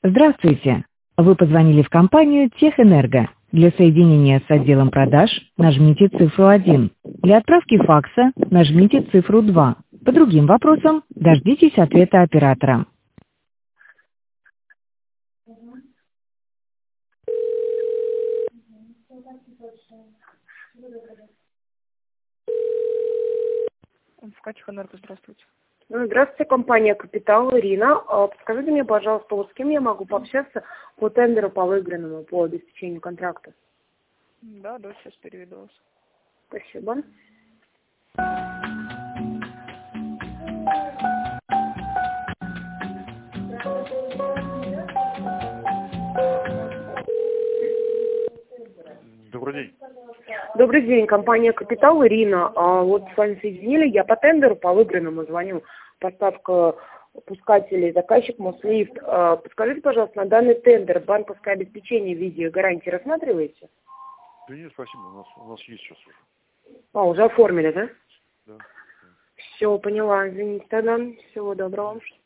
Здравствуйте! Вы позвонили в компанию Техэнерго. Для соединения с отделом продаж нажмите цифру 1. Для отправки факса нажмите цифру 2. По другим вопросам дождитесь ответа оператора. МФК Техэнерго, здравствуйте. Здравствуйте, компания «Капитал», Ирина. Подскажите мне, пожалуйста, вот с кем я могу пообщаться по тендеру по выигранному, по обеспечению контракта? Да, сейчас переведу вас. Спасибо. Добрый день. Добрый день, компания «Капитал», Ирина. Вот с вами соединили, я по тендеру по выигранному звоню. Поставка пускателей, заказчик Мослифт. Подскажите, пожалуйста, на данный тендер банковское обеспечение в виде гарантии рассматриваете? Да нет, спасибо, у нас есть сейчас уже. Уже оформили, да? Да. Все, поняла, извините тогда. Всего доброго.